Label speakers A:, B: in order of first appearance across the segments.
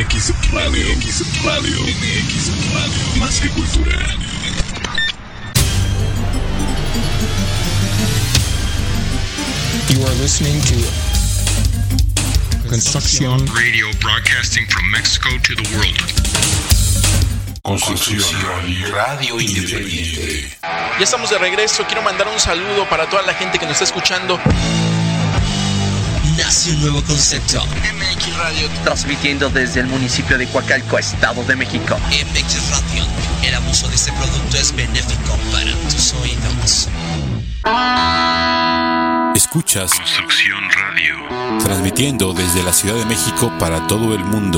A: MX Radio. MX Radio. Más que cultura.
B: You are listening to Construcción
C: Radio, broadcasting from Mexico to the world.
A: Construcción Radio Independiente.
D: Ya estamos de regreso. Quiero mandar un saludo para toda la gente que nos está escuchando.
E: Nace un nuevo concepto.
D: MX Radio,
E: transmitiendo desde el municipio de Coacalco, Estado de México.
F: MX Radio. El abuso de este producto es benéfico para tus oídos.
A: Escuchas
C: Construcción Radio,
A: transmitiendo desde la Ciudad de México para todo el mundo.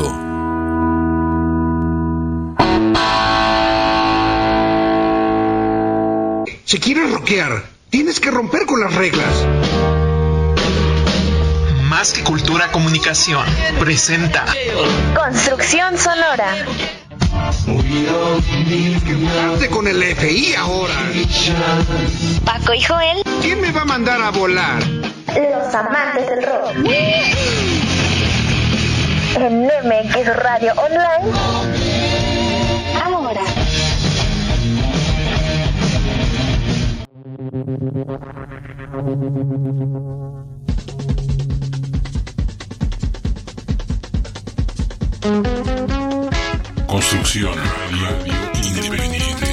G: Si quieres rockear, tienes que romper con las reglas.
H: Más que Cultura Comunicación presenta
I: Construcción Sonora.
G: Hazte con el FI ahora.
I: Paco y Joel.
G: ¿Quién me va a mandar a volar?
I: Los amantes del rock. En MX Radio Online. Ahora.
A: Construcción Radio Independiente.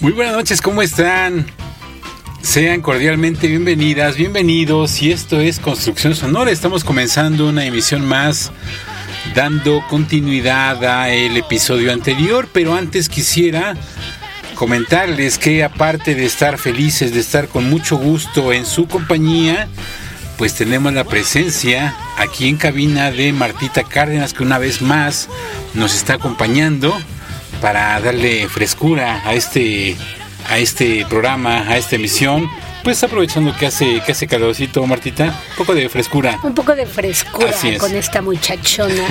J: Muy buenas noches, ¿cómo están? Sean cordialmente bienvenidas, bienvenidos, y esto es Construcción Sonora. Estamos comenzando una emisión más, dando continuidad al episodio anterior, pero antes quisiera comentarles que aparte de estar felices, de estar con mucho gusto en su compañía, pues tenemos la presencia aquí en cabina de Martita Cárdenas, que una vez más nos está acompañando para darle frescura a este programa, a esta emisión. Pues aprovechando que hace calorcito, Martita, un poco de frescura.
K: Un poco de frescura con esta muchachona.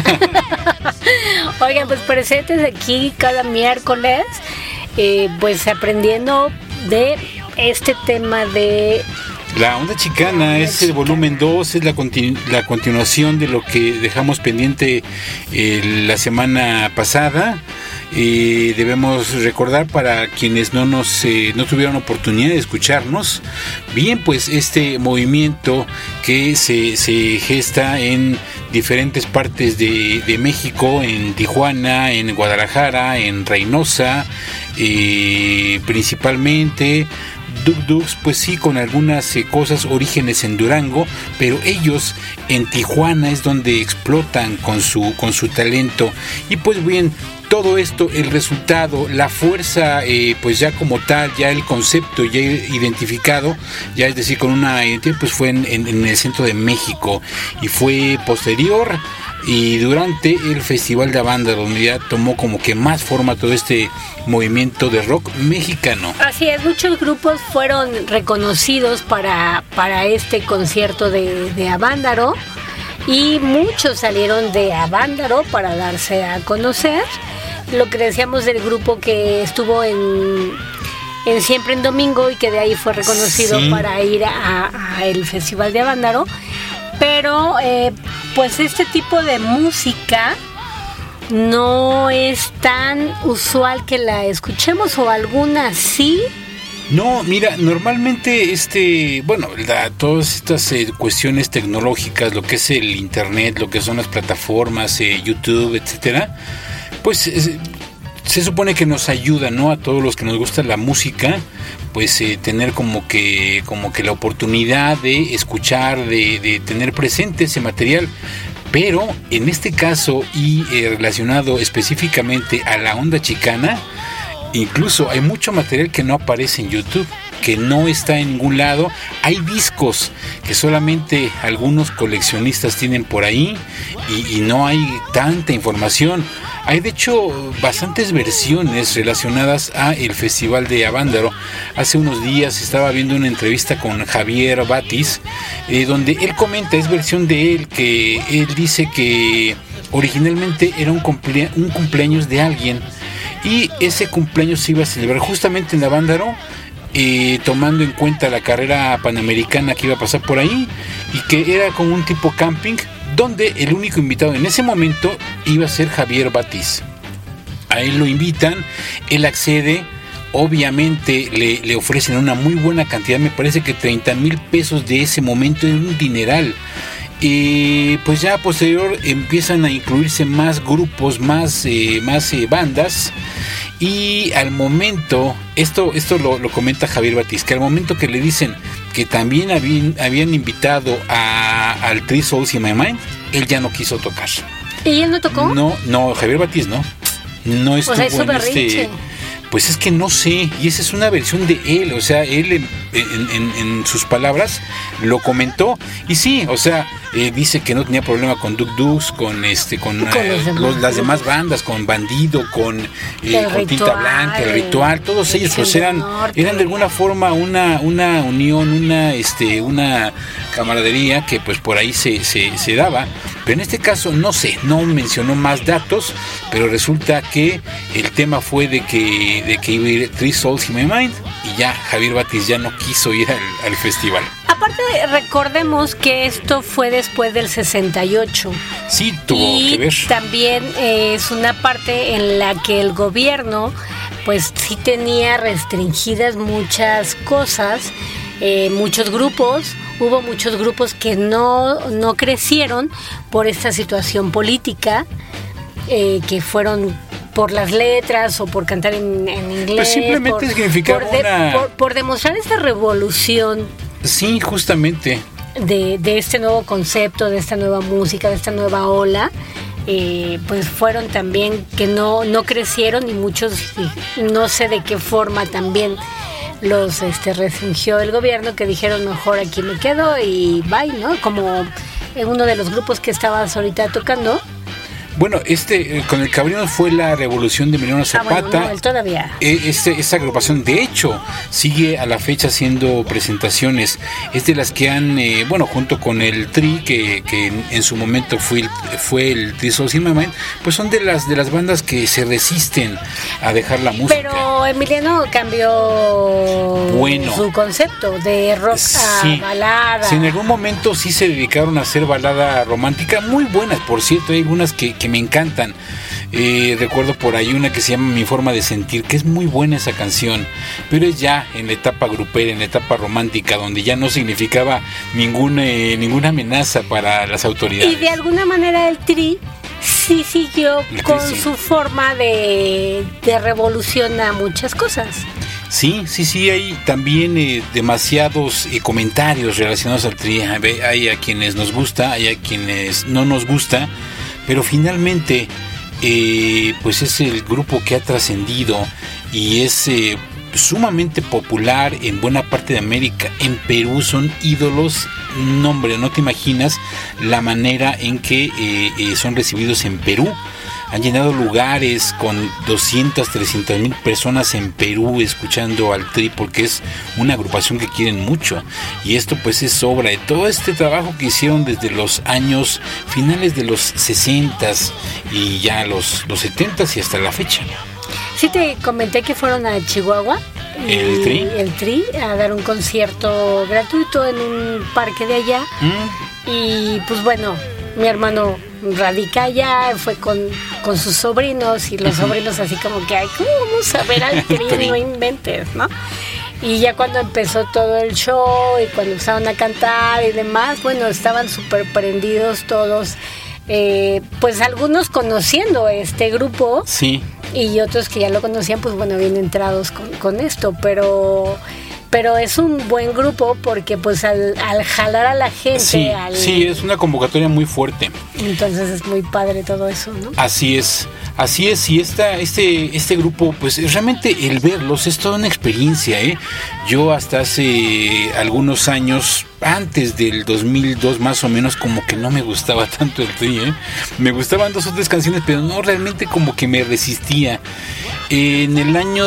K: Oigan, pues presentes aquí cada miércoles, pues aprendiendo de este tema de
J: la onda chicana. Es el volumen 2, es la continuación de lo que dejamos pendiente la semana pasada. Debemos recordar, para quienes no tuvieron oportunidad de escucharnos bien, pues este movimiento que se gesta en diferentes partes de México, en Tijuana, en Guadalajara, en Reynosa, principalmente. Duk, pues sí, con algunas cosas, orígenes en Durango, pero ellos en Tijuana es donde explotan con su talento. Y pues bien, todo esto, el resultado, la fuerza, pues ya como tal, ya el concepto ya identificado, ya es decir, con una identidad, pues fue en el centro de México, y fue posterior y durante el Festival de Avándaro, donde ya tomó como que más forma todo este movimiento de rock mexicano.
K: Así es, muchos grupos fueron reconocidos para este concierto de Avándaro, y muchos salieron de Avándaro para darse a conocer. Lo que decíamos del grupo que estuvo en Siempre en Domingo, y que de ahí fue reconocido, sí, para ir a el Festival de Avándaro. Pero pues este tipo de música no es tan usual que la escuchemos, o alguna sí.
J: No, mira, normalmente todas estas cuestiones tecnológicas, lo que es el internet, lo que son las plataformas, YouTube, etcétera, pues se supone que nos ayuda, ¿no? A todos los que nos gusta la música, pues tener como que la oportunidad de escuchar, de tener presente ese material. Pero en este caso, y relacionado específicamente a la onda chicana, incluso hay mucho material que no aparece en YouTube, que no está en ningún lado. Hay discos que solamente algunos coleccionistas tienen por ahí, y no hay tanta información. Hay de hecho bastantes versiones relacionadas a el Festival de Avándaro. Hace unos días estaba viendo una entrevista con Javier Batis, donde él comenta, es versión de él, que él dice que originalmente era un cumpleaños de alguien, y ese cumpleaños se iba a celebrar justamente en Avándaro, tomando en cuenta la carrera panamericana que iba a pasar por ahí, y que era como un tipo camping, donde el único invitado en ese momento iba a ser Javier Batis. A él lo invitan, él accede, obviamente le ofrecen una muy buena cantidad, me parece que 30,000 pesos de ese momento, es un dineral. Pues ya posterior empiezan a incluirse más grupos, más bandas, y al momento, esto lo comenta Javier Batis, que al momento que le dicen que también habían invitado al Three Souls in My Mind, él ya no quiso tocar.
K: ¿Y él no tocó?
J: No, Javier Batis no estuvo, o sea, en pues es que no sé, y esa es una versión de él, o sea, él en sus palabras lo comentó, y sí, o sea, dice que no tenía problema con Duk Duk, con las demás bandas, con Bandido, con Tinta Blanca, El Ritual, todos ellos pues eran de alguna forma una unión, una camaradería que pues por ahí se daba. Pero en este caso no sé, no mencionó más datos, pero resulta que el tema fue de que iba a ir Three Souls in My Mind, y ya Javier Batis ya no quiso ir al festival.
K: Aparte, recordemos que esto fue después del 68.
J: Sí, tuvo que ver.
K: También es una parte en la que el gobierno pues sí tenía restringidas muchas cosas, muchos grupos. Hubo muchos grupos que no crecieron por esta situación política, que fueron por las letras o por cantar en inglés.
J: Pues simplemente significaba
K: por demostrar esa revolución.
J: Sí, justamente.
K: De este nuevo concepto, de esta nueva música, de esta nueva ola. Pues fueron también que no crecieron y muchos, no sé de qué forma también los restringió el gobierno, que dijeron mejor aquí me quedo y bye, ¿no? Como uno de los grupos que estabas ahorita tocando.
J: Bueno, con el Cabrino fue la revolución de Emiliano Zapata.
K: Bueno, no, él todavía.
J: Esta agrupación, de hecho, sigue a la fecha haciendo presentaciones. Es de las que han, junto con el Tri, que en su momento fue el Tri Soul Cinema Man, pues son de las bandas que se resisten a dejar la música.
K: Pero Emiliano cambió su concepto de rock a balada.
J: Sí, en algún momento sí se dedicaron a hacer balada romántica, muy buenas, por cierto, hay algunas que me encantan. Recuerdo por ahí una que se llama Mi Forma de Sentir, que es muy buena esa canción, pero es ya en la etapa grupera, en la etapa romántica, donde ya no significaba ninguna amenaza para las autoridades.
K: Y de alguna manera el Tri sí siguió con su forma de revolución a muchas cosas.
J: Sí, hay también demasiados comentarios relacionados al Tri. Hay a quienes nos gusta, hay a quienes no nos gusta, pero finalmente pues es el grupo que ha trascendido y es sumamente popular en buena parte de América. En Perú son ídolos. No, hombre, no te imaginas la manera en que son recibidos en Perú. Han llenado lugares con 200, 300 mil personas en Perú escuchando al Tri, porque es una agrupación que quieren mucho. Y esto pues es obra de todo este trabajo que hicieron desde los años finales de los 60s y ya los 70s y hasta la fecha.
K: Sí, te comenté que fueron a Chihuahua. El Tri a dar un concierto gratuito en un parque de allá. Y pues bueno, mi hermano radica allá, fue con sus sobrinos y los sobrinos así como que, ay, ¿cómo vamos a ver al Tri? No inventes, ¿no? Y ya cuando empezó todo el show y cuando empezaron a cantar y demás, bueno, estaban súper prendidos todos, pues algunos conociendo este grupo.
J: Sí.
K: Y otros que ya lo conocían, pues bueno, bien entrados con esto, pero es un buen grupo porque pues al jalar a la gente...
J: Sí, es una convocatoria muy fuerte.
K: Entonces es muy padre todo eso, ¿no?
J: Así es, y este grupo, pues realmente el verlos es toda una experiencia, ¿eh? Yo hasta hace algunos años, antes del 2002 más o menos, como que no me gustaba tanto el Tri, ¿eh? Me gustaban 2 o 3 canciones, pero no, realmente como que me resistía. En el año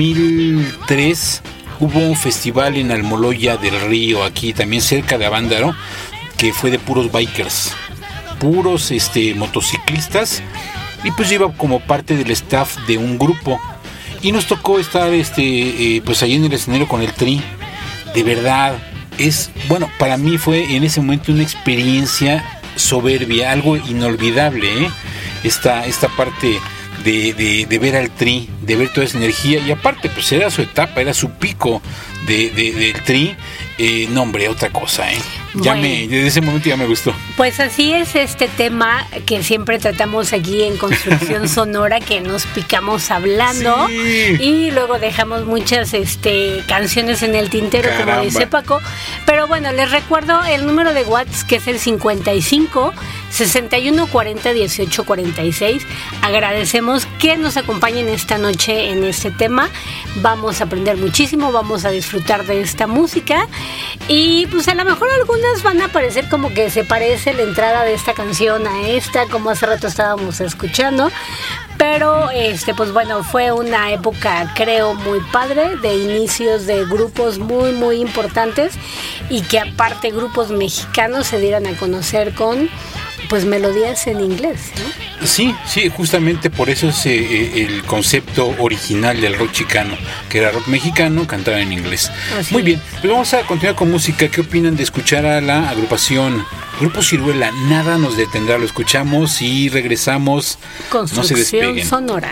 J: 2003... hubo un festival en Almoloya del Río, aquí también cerca de Avándaro, que fue de puros bikers, puros motociclistas, y pues yo iba como parte del staff de un grupo y nos tocó estar pues ahí en el escenario con el Tri. De verdad, para mí fue en ese momento una experiencia soberbia, algo inolvidable, ¿eh? Esta parte de ver al Tri, de ver toda esa energía, y aparte pues era su etapa, era su pico del Tri. No, hombre, otra cosa, ¿eh? Desde ese momento ya me gustó.
K: Pues así es este tema que siempre tratamos aquí en Construcción Sonora, que nos picamos hablando, sí, y luego dejamos muchas canciones en el tintero. Caramba. Como dice Paco. Pero bueno, les recuerdo el número de WhatsApp, que es el 55 61 40 18 46. Agradecemos que nos acompañen esta noche en este tema. Vamos a aprender muchísimo, vamos a disfrutar de esta música, y pues a lo mejor algunas van a parecer como que se parece la entrada de esta canción a esta, como hace rato estábamos escuchando, pero pues bueno, fue una época, creo, muy padre, de inicios de grupos muy muy importantes, y que aparte grupos mexicanos se dieran a conocer con pues melodías en inglés, ¿no?
J: Sí, justamente por eso es el concepto original del rock chicano, que era rock mexicano cantado en inglés. Así. Muy bien, pues vamos a continuar con música. ¿Qué opinan de escuchar a la agrupación Grupo Ciruela? Nada nos detendrá, lo escuchamos y regresamos.
K: Construcción, no se despeguen. Sonora.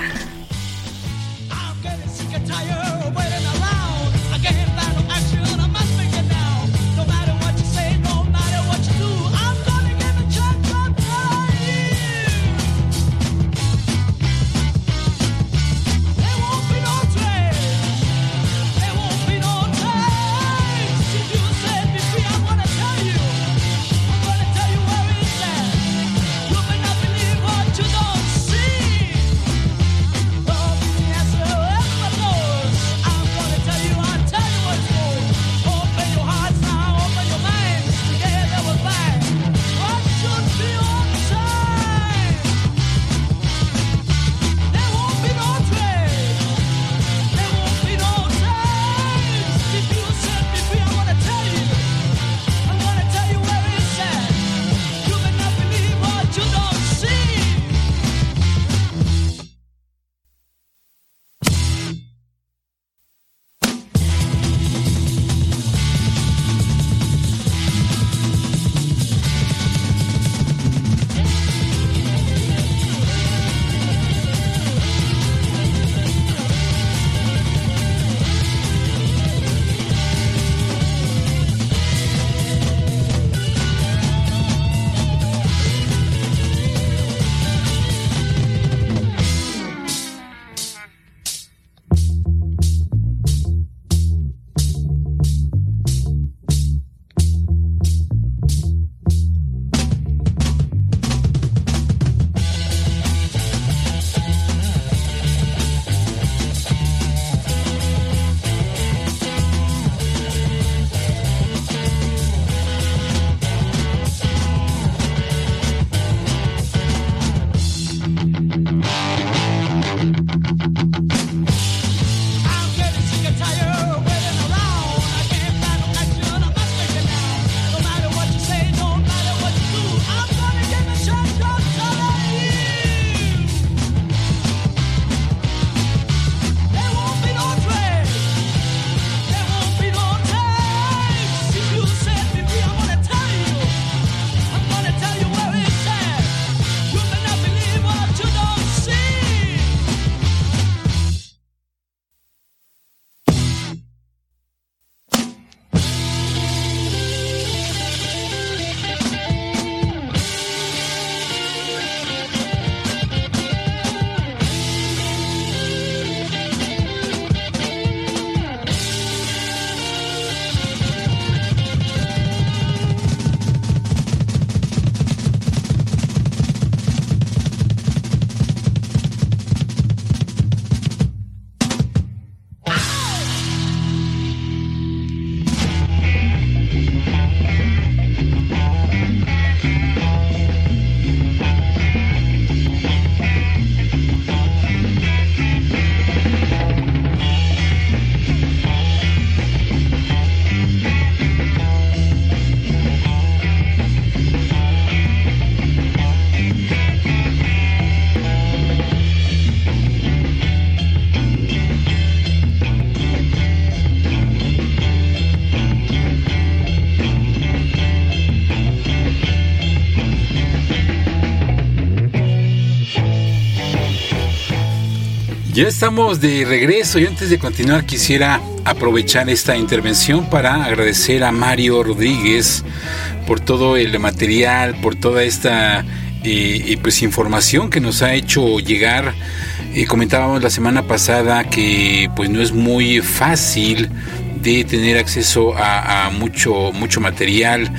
J: Ya estamos de regreso y antes de continuar quisiera aprovechar esta intervención para agradecer a Mario Rodríguez por todo el material, por toda esta pues información que nos ha hecho llegar. Comentábamos la semana pasada que pues no es muy fácil de tener acceso a mucho material.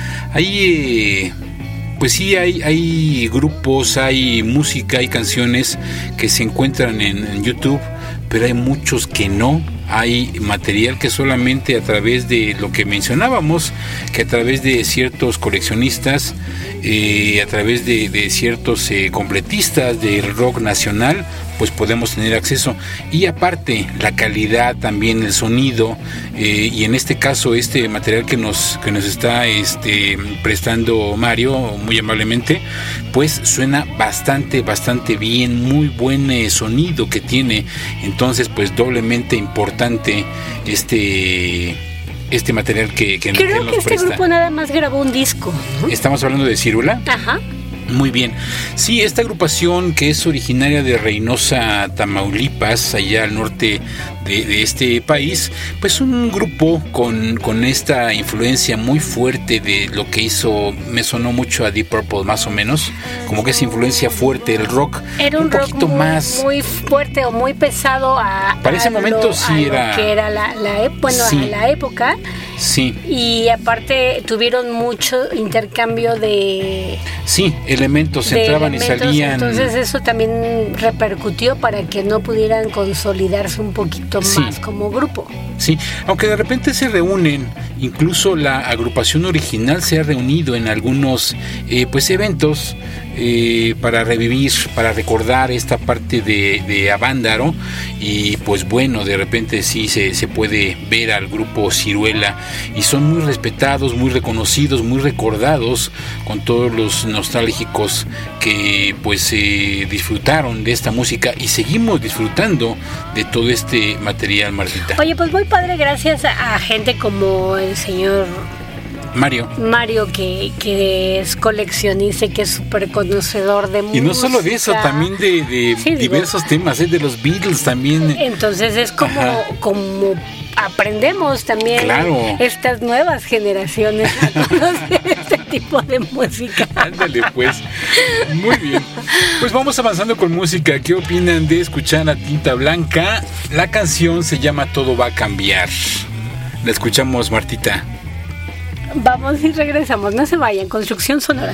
J: Pues sí, hay grupos, hay música, hay canciones que se encuentran en YouTube, pero hay muchos que no. Hay material que solamente a través de lo que mencionábamos, que a través de ciertos coleccionistas, a través de ciertos completistas del rock nacional, pues podemos tener acceso. Y aparte, la calidad también, el sonido, y en este caso este material que nos está prestando Mario muy amablemente, pues suena bastante bien, muy buen sonido que tiene. Entonces pues doblemente importante este material que nos presta.
K: Creo que este grupo nada más grabó un disco, ¿no?
J: Estamos hablando de Círula.
K: Ajá.
J: Muy bien. Sí, esta agrupación que es originaria de Reynosa, Tamaulipas, allá al norte de este país, pues un grupo con esta influencia muy fuerte de lo que hizo, me sonó mucho a Deep Purple más o menos, como que esa influencia fuerte del rock.
K: Era un
J: poquito
K: rock
J: más
K: muy fuerte o muy pesado
J: para ese momento, sí era.
K: Que era
J: sí.
K: a la época.
J: Sí.
K: Y aparte tuvieron mucho intercambio de
J: elementos entraban y salían.
K: Entonces eso también repercutió para que no pudieran consolidarse un poquito más como grupo.
J: Sí, aunque de repente se reúnen, incluso la agrupación original se ha reunido en algunos pues eventos para revivir, para recordar esta parte de Avándaro, y pues bueno, de repente sí se puede ver al grupo Ciruela y son muy respetados, muy reconocidos, muy recordados con todos los nostálgicos que pues disfrutaron de esta música y seguimos disfrutando de todo este material, Martita.
K: Oye, pues muy padre, gracias a gente como el señor Mario que es coleccionista y que es súper conocedor de música.
J: Y no solo de eso, también de diversos temas, de los Beatles también.
K: Entonces es como aprendemos también estas nuevas generaciones a conocer este tipo de música.
J: Ándale pues, muy bien. Pues vamos avanzando con música. ¿Qué opinan de escuchar a Tinta Blanca? La canción se llama Todo va a cambiar. La escuchamos, Martita.
K: Vamos y regresamos, no se vayan. Construcción Sonora.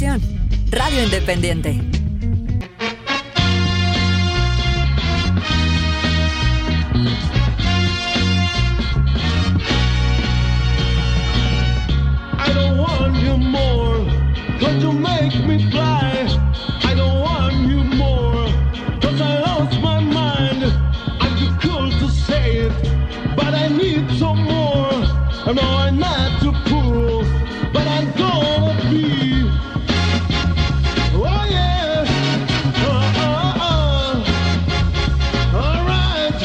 L: Comunicación, Radio Independiente.
M: I don't want you more, 'cause you make me fly. I don't want you more, 'cause I lost my mind. I'm too cool to say it, but I need some more. I know I'm not too cool, but I'm gonna be. Oh yeah, all right,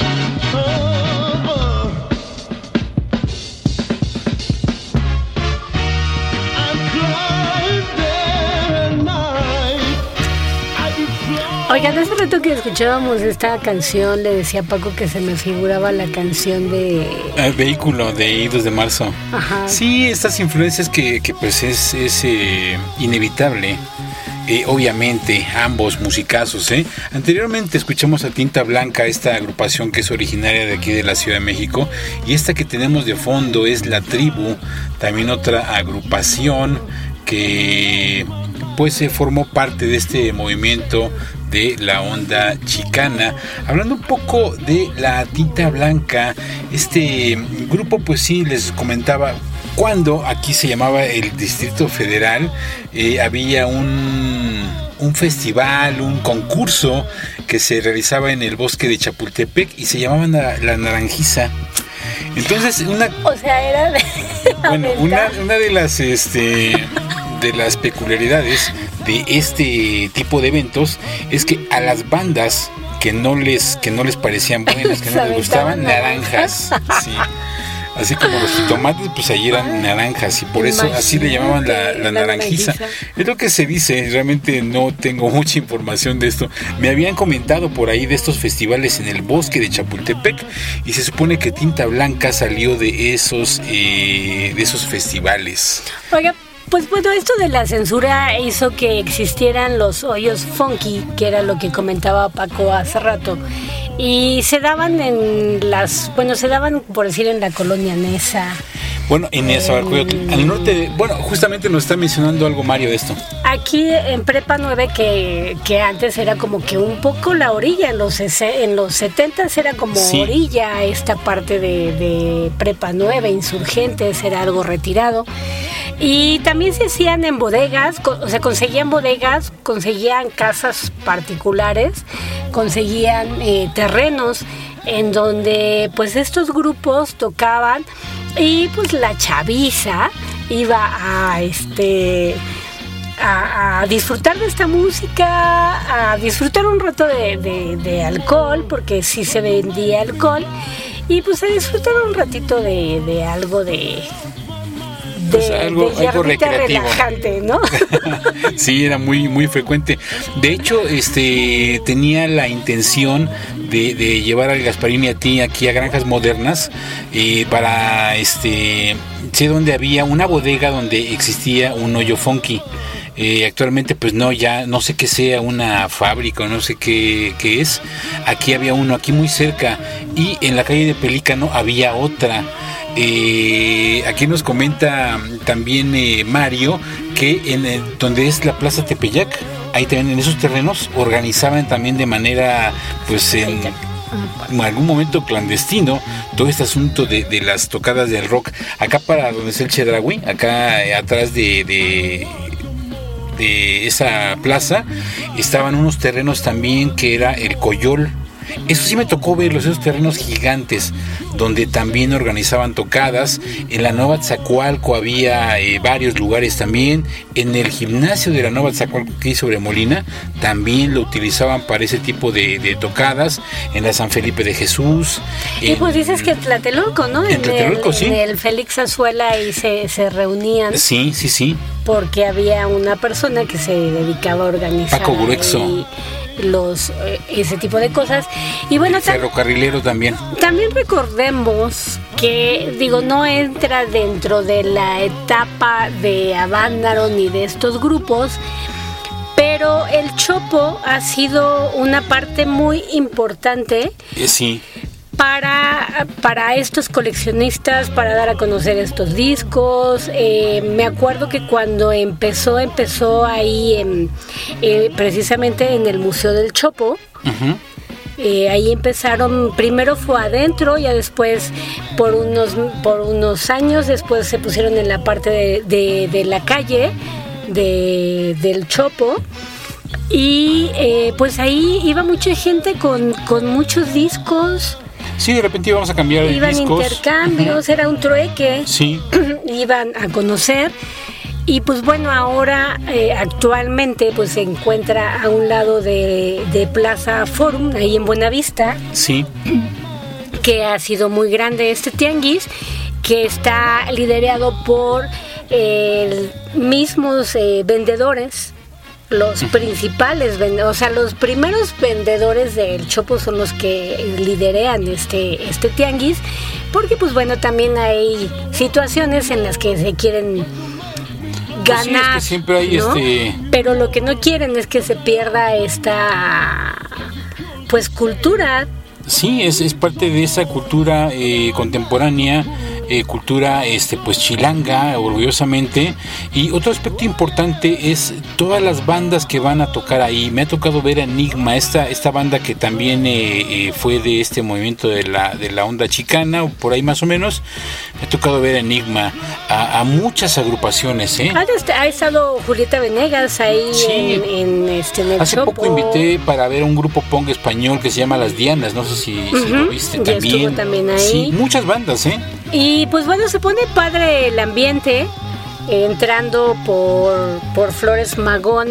K: Oigan, hace rato que escuchábamos esta canción, le decía a Paco que se me figuraba la canción de...
J: El Vehículo, de Idos de Marzo.
K: Ajá.
J: Sí, estas influencias que pues es inevitable. Obviamente, ambos musicazos, ¿eh? Anteriormente escuchamos a Tinta Blanca, esta agrupación que es originaria de aquí de la Ciudad de México, y esta que tenemos de fondo es La Tribu, también otra agrupación que pues se formó parte de este movimiento de la onda chicana. Hablando un poco de la Tinta Blanca, este grupo pues sí, les comentaba, cuando aquí se llamaba el Distrito Federal, había un festival, un concurso que se realizaba en el bosque de Chapultepec y se llamaba La Naranjiza. Entonces
K: era de...
J: Bueno, una de las peculiaridades de este tipo de eventos es que a las bandas que no les parecían buenas, que no les gustaban, naranjas, sí. Así como los jitomates, pues ahí eran naranjas, y por eso así le llamaban la naranjiza. Es lo que se dice, realmente no tengo mucha información de esto. Me habían comentado por ahí de estos festivales en el bosque de Chapultepec, y se supone que Tinta Blanca salió de esos festivales.
K: Oiga, pues bueno, esto de la censura hizo que existieran los hoyos funky, que era lo que comentaba Paco hace rato. Y se daban por decir, en la colonia Nesa.
J: Bueno, en Nezahualcóyotl, al norte, justamente nos está mencionando algo Mario de esto.
K: Aquí en Prepa 9, que antes era como que un poco la orilla, en los 70s era como orilla esta parte de Prepa 9, Insurgentes, era algo retirado. Y también se hacían en bodegas, conseguían bodegas, conseguían casas particulares, conseguían terrenos en donde pues estos grupos tocaban, y pues la chaviza iba a disfrutar de esta música, a disfrutar un rato de alcohol, porque sí se vendía alcohol, y pues a disfrutar un ratito de algo algo recreativo, relajante, ¿no?
J: Sí, era muy muy frecuente. De hecho, tenía la intención de llevar al Gasparín y a ti aquí a Granjas Modernas, para sé donde había una bodega donde existía un hoyo funky. Actualmente pues ya no sé qué sea, una fábrica o no sé qué es. Aquí había uno, aquí muy cerca, y en la calle de Pelícano había otra. Aquí nos comenta también Mario que donde es la Plaza Tepeyac, ahí también en esos terrenos organizaban también de manera pues en algún momento clandestino todo este asunto de las tocadas del rock. Acá para donde es el Chedraui, acá atrás de esa plaza estaban unos terrenos también que era el Coyol. Eso sí me tocó verlos, esos terrenos gigantes donde también organizaban tocadas. En la Nueva Tzacualco había varios lugares también. En el gimnasio de la Nueva Tzacualco, que hay sobre Molina, también lo utilizaban para ese tipo de tocadas. En la San Felipe de Jesús.
K: Y pues dices que en Tlatelolco, ¿no?
J: En Tlatelolco, sí.
K: En el Félix Azuela ahí se reunían.
J: Sí.
K: Porque había una persona que se dedicaba a organizar
J: Paco Gruexo.
K: Ese tipo de cosas. Y bueno,
J: ferrocarrilero también
K: recordemos que no entra dentro de la etapa de Avándaro ni de estos grupos, pero el chopo ha sido una parte muy importante para estos coleccionistas, para dar a conocer estos discos. Me acuerdo que cuando empezó ahí precisamente en el Museo del Chopo.
J: Uh-huh.
K: Ahí empezaron, primero fue adentro, ya después por unos años después se pusieron en la parte de la calle del Chopo. Y pues ahí iba mucha gente con muchos discos.
J: Sí, de repente íbamos a cambiar de
K: discos. Iban intercambios, era un trueque.
J: Sí.
K: Iban a conocer. Y pues bueno, ahora actualmente pues se encuentra a un lado de Plaza Forum, ahí en Buenavista.
J: Sí.
K: Que ha sido muy grande este tianguis, que está liderado por mismos vendedores. Los principales, o sea, los primeros vendedores del Chopo son los que liderean este tianguis, porque pues bueno, también hay situaciones en las que se quieren ganar,
J: pues sí, es que siempre hay
K: ¿no? Pero lo que no quieren es que se pierda esta pues cultura.
J: Sí, es parte de esa cultura contemporánea, cultura pues chilanga, orgullosamente. Y otro aspecto importante es todas las bandas que van a tocar ahí. Me ha tocado ver a Enigma, esta banda que también fue de este movimiento de la onda chicana, o por ahí más o menos. Me ha tocado ver a Enigma, a muchas agrupaciones.
K: Ha estado Julieta Venegas ahí, sí, en el
J: Hace
K: Chopo.
J: poco invité para ver a un grupo punk español que se llama Las Dianas, no sé si lo viste
K: ya
J: también.
K: Estuvo también ahí.
J: Sí, muchas bandas,
K: Y pues bueno, se pone padre el ambiente, entrando por Flores Magón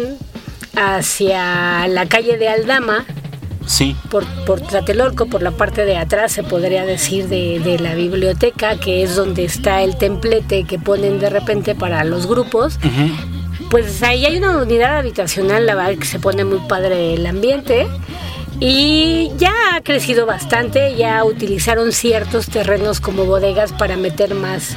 K: hacia la calle de Aldama.
J: Sí.
K: Por Tlatelolco, por la parte de atrás, se podría decir, de la biblioteca, que es donde está el templete que ponen de repente para los grupos.
J: Uh-huh.
K: Pues ahí hay una unidad habitacional, la verdad que se pone muy padre el ambiente. Y ya ha crecido bastante, ya utilizaron ciertos terrenos como bodegas para meter más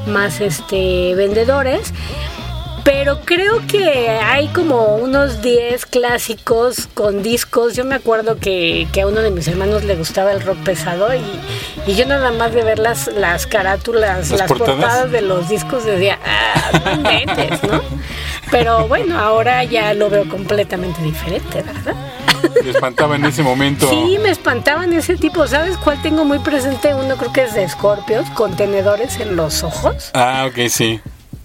K: vendedores. Pero creo que hay como unos 10 clásicos con discos. Yo me acuerdo que a uno de mis hermanos le gustaba el rock pesado y yo nada más de ver las carátulas, las portadas de los discos decía, no inventes, ¿no? Pero bueno, ahora ya lo veo completamente diferente, ¿verdad?
J: ¿Te espantaba en ese momento?
K: Sí, me espantaban ese tipo. ¿Sabes cuál tengo muy presente? Uno creo que es de Scorpions, con tenedores en los ojos.
J: Ah, ok, sí.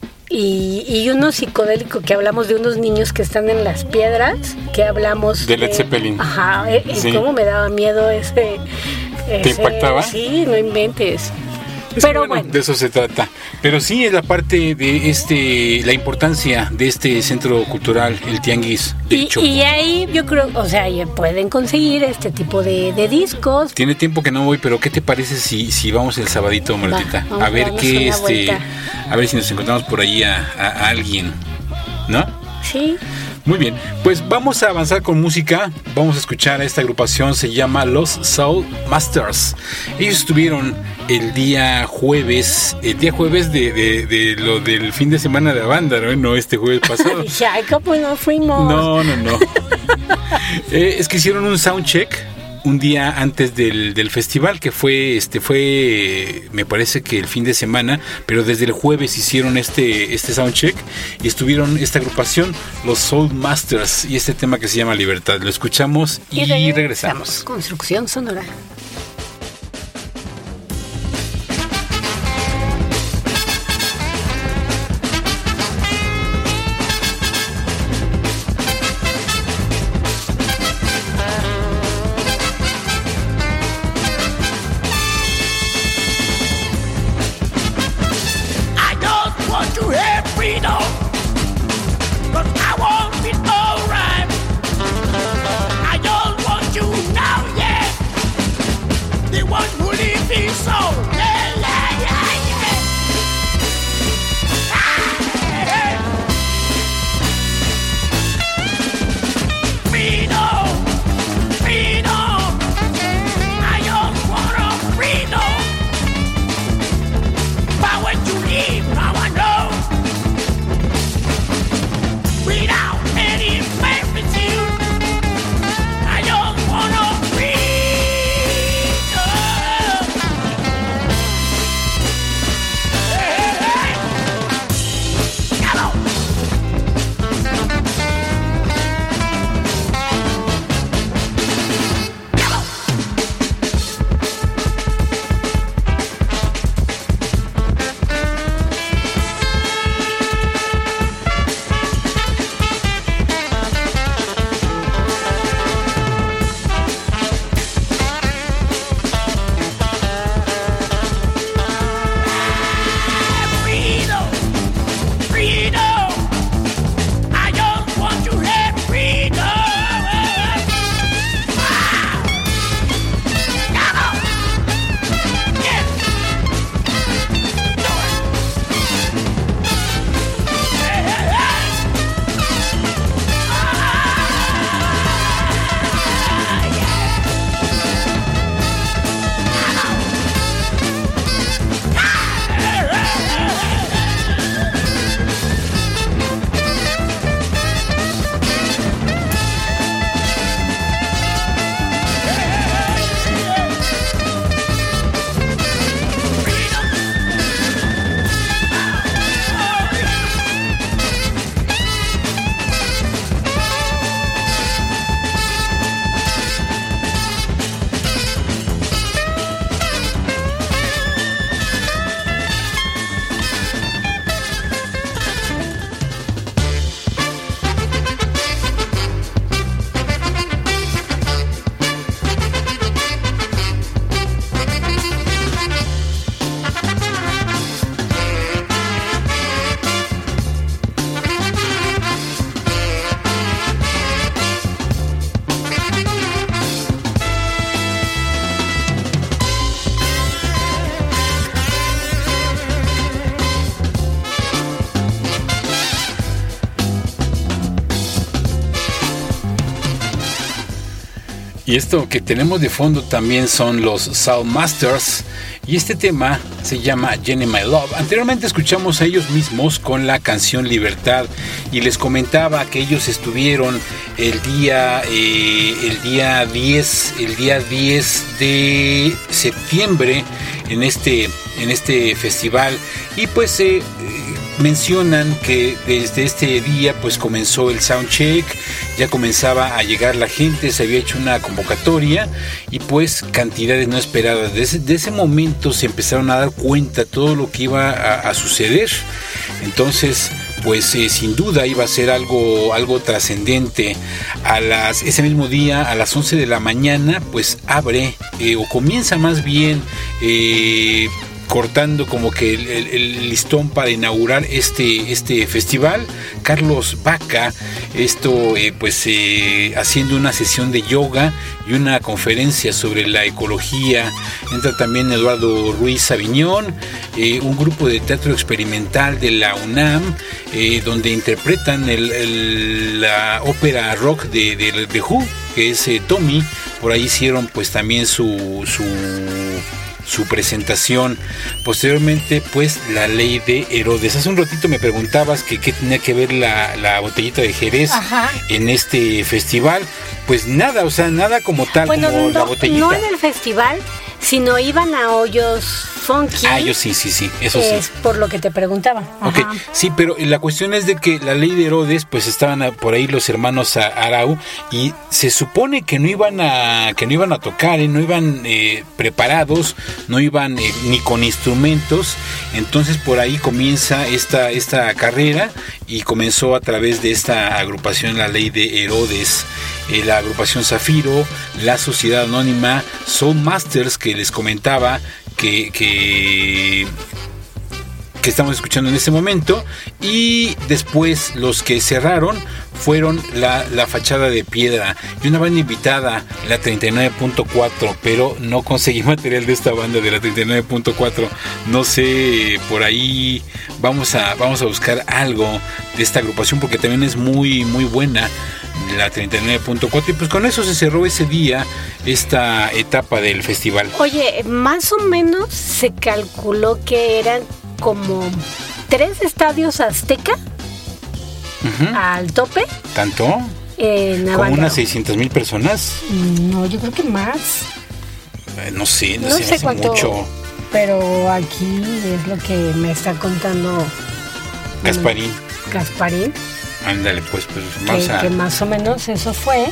K: Y uno psicodélico que hablamos de unos niños que están en las piedras, que hablamos
J: de Led Zeppelin.
K: Ajá,
J: sí.
K: Cómo me daba miedo ese.
J: ¿Te impactaba?
K: Sí, no inventes.
J: Pero bueno, de eso se trata. Pero sí es la parte de la importancia de este centro cultural, el Tianguis del Chopo.
K: Y ahí yo creo, o sea, pueden conseguir este tipo de discos.
J: Tiene tiempo que no voy, pero ¿qué te parece si vamos el sabadito, Martita? A ver qué a ver si nos encontramos por ahí a alguien, ¿no?
K: Sí.
J: Muy bien, pues vamos a avanzar con música. Vamos a escuchar a esta agrupación, se llama Los Soul Masters. Ellos estuvieron el día jueves de lo del fin de semana de Avándaro, no este jueves pasado.
K: Ay, ¿cómo no fuimos?
J: No. Es que hicieron un soundcheck un día antes del festival, que fue me parece que el fin de semana, pero desde el jueves hicieron este soundcheck y estuvieron esta agrupación, los Soul Masters, y este tema que se llama Libertad. Lo escuchamos y regresamos.
K: Construcción sonora.
M: I just wanna be
J: Y esto que tenemos de fondo también son los Soul Masters. Y este tema se llama Jenny My Love. Anteriormente escuchamos a ellos mismos con la canción Libertad. Y les comentaba que ellos estuvieron el día 10 de septiembre en este festival. Y pues mencionan que desde este día pues comenzó el soundcheck, ya comenzaba a llegar la gente, se había hecho una convocatoria y pues cantidades no esperadas. De ese momento se empezaron a dar cuenta todo lo que iba a suceder. Entonces pues sin duda iba a ser algo trascendente. Ese mismo día a las 11 de la mañana pues abre o comienza más bien cortando como que el listón para inaugurar este festival, Carlos Baca, haciendo una sesión de yoga y una conferencia sobre la ecología. Entra también Eduardo Ruiz Aviñón, un grupo de teatro experimental de la UNAM, donde interpretan la ópera rock de Who, que es Tommy. Por ahí hicieron pues también su presentación. Posteriormente pues la Ley de Herodes. Hace un ratito me preguntabas que qué tenía que ver la botellita de Jerez. Ajá. En este festival. Pues nada, o sea, nada como tal, bueno, como la botellita.
K: No en el festival, sino iban a Hoyos Funky.
J: Ah, yo sí, eso sí.
K: Es por lo que te preguntaba. Ajá.
J: Ok, sí, pero la cuestión es de que la Ley de Herodes, pues estaban por ahí los hermanos Arau y se supone que no iban a tocar, no iban preparados, no iban ni con instrumentos. Entonces por ahí comienza esta carrera y comenzó a través de esta agrupación, la Ley de Herodes. La agrupación Zafiro, la Sociedad Anónima, Soul Masters, que les comentaba que estamos escuchando en este momento, y después los que cerraron fueron la Fachada de Piedra y una banda invitada, la 39.4, pero no conseguí material de esta banda de la 39.4. No sé, por ahí vamos a buscar algo de esta agrupación porque también es muy muy buena, la 39.4, y pues con eso se cerró ese día esta etapa del festival.
K: Oye, más o menos se calculó que eran como 3 estadios Azteca. Uh-huh. Al tope.
J: ¿Tanto? ¿Como unas 600,000 personas?
K: No, yo creo que más.
J: No sé
K: cuánto,
J: mucho.
K: Pero aquí es lo que me está contando Gasparín.
J: Ándale, pues vamos
K: que más o menos eso fue.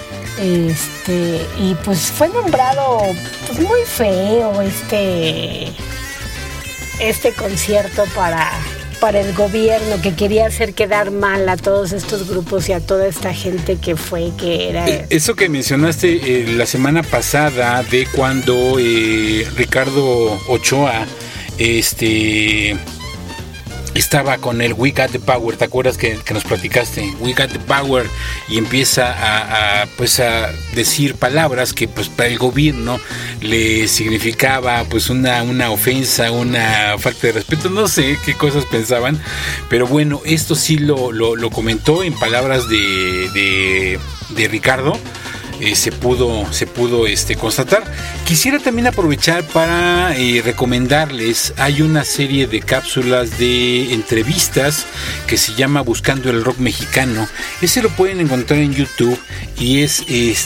K: Y pues fue nombrado pues muy feo este concierto para el gobierno, que quería hacer quedar mal a todos estos grupos y a toda esta gente que era...
J: Eso que mencionaste la semana pasada de cuando Ricardo Ochoa estaba con el We Got the Power, ¿te acuerdas que nos platicaste? We Got the Power, y empieza a decir palabras que pues para el gobierno le significaba pues una ofensa, una falta de respeto, no sé qué cosas pensaban, pero bueno, esto sí lo comentó en palabras de Ricardo. Se pudo constatar. Quisiera también aprovechar para recomendarles, hay una serie de cápsulas de entrevistas que se llama Buscando el Rock Mexicano. Ese lo pueden encontrar en YouTube y es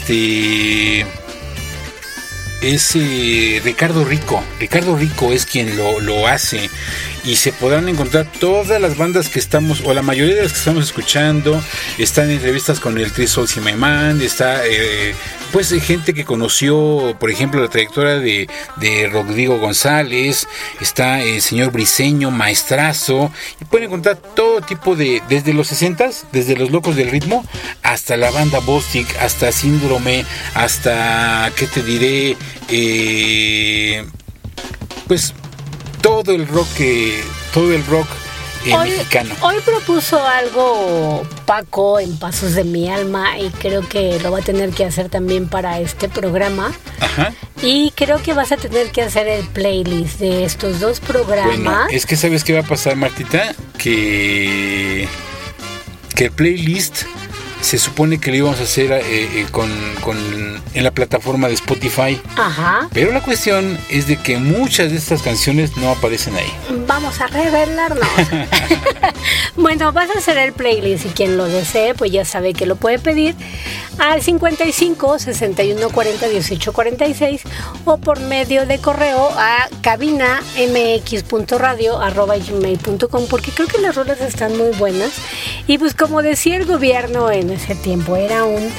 J: Ricardo Rico. Ricardo Rico es quien lo hace, y se podrán encontrar todas las bandas que estamos, o la mayoría de las que estamos escuchando. Están entrevistas con el Three Souls y My Man, está pues gente que conoció, por ejemplo, la trayectoria de Rodrigo González, está el señor Briseño, maestrazo, y pueden encontrar todo tipo desde los 60s, desde los Locos del Ritmo hasta la banda Bostic, hasta Síndrome, hasta, ¿qué te diré? Pues todo el rock mexicano.
K: Hoy propuso algo Paco en Pasos de mi Alma, y creo que lo va a tener que hacer también para este programa. Ajá. Y creo que vas a tener que hacer el playlist de estos dos programas.
J: Bueno, es que ¿sabes qué va a pasar, Martita? Que el playlist se supone que lo íbamos a hacer en la plataforma de Spotify.
K: Ajá.
J: Pero la cuestión es de que muchas de estas canciones no aparecen ahí.
K: Vamos a revelarnos. Bueno, vas a hacer el playlist y quien lo desee, pues ya sabe que lo puede pedir al 55 61 40 18 46 o por medio de correo a cabinamx.radio@gmail.com, porque creo que las rolas están muy buenas. Y pues como decía el gobierno en ese tiempo, era una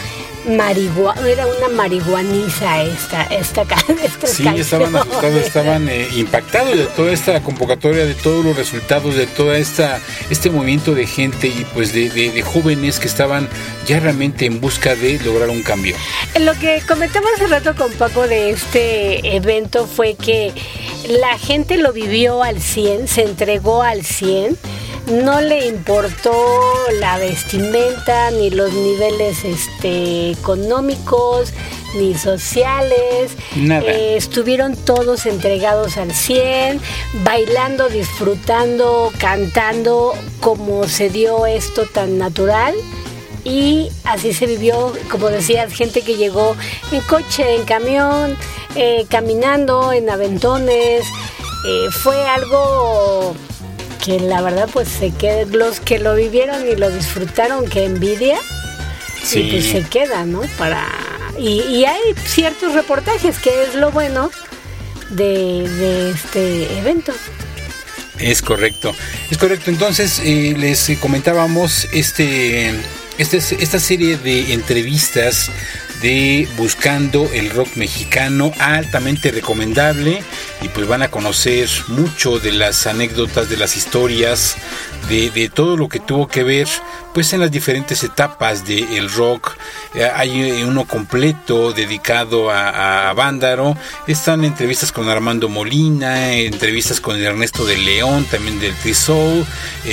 K: marihuaniza esta
J: sí, estaban asustados, estaban impactados de toda esta convocatoria, de todos los resultados, de toda este movimiento de gente y pues de jóvenes que estaban ya realmente en busca de lograr un cambio.
K: Lo que comentaba hace rato con Paco de este evento fue que la gente lo vivió al 100, se entregó al 100. No le importó la vestimenta, ni los niveles económicos, ni sociales.
J: Nada.
K: Estuvieron todos entregados al 100, bailando, disfrutando, cantando, como se dio esto tan natural. Y así se vivió, como decías, gente que llegó en coche, en camión, caminando, en aventones. Fue algo que la verdad pues los que lo vivieron y lo disfrutaron, que envidia.
J: Sí.
K: Y pues se queda, ¿no? Y hay ciertos reportajes, que es lo bueno de este evento.
J: Es correcto. Entonces les comentábamos esta serie de entrevistas de Buscando el Rock Mexicano, altamente recomendable, y pues van a conocer mucho de las anécdotas, de las historias, de todo lo que tuvo que ver pues en las diferentes etapas del rock. Hay uno completo dedicado a Avándaro. Están entrevistas con Armando Molina, entrevistas con Ernesto de León, también del Tri-Soul,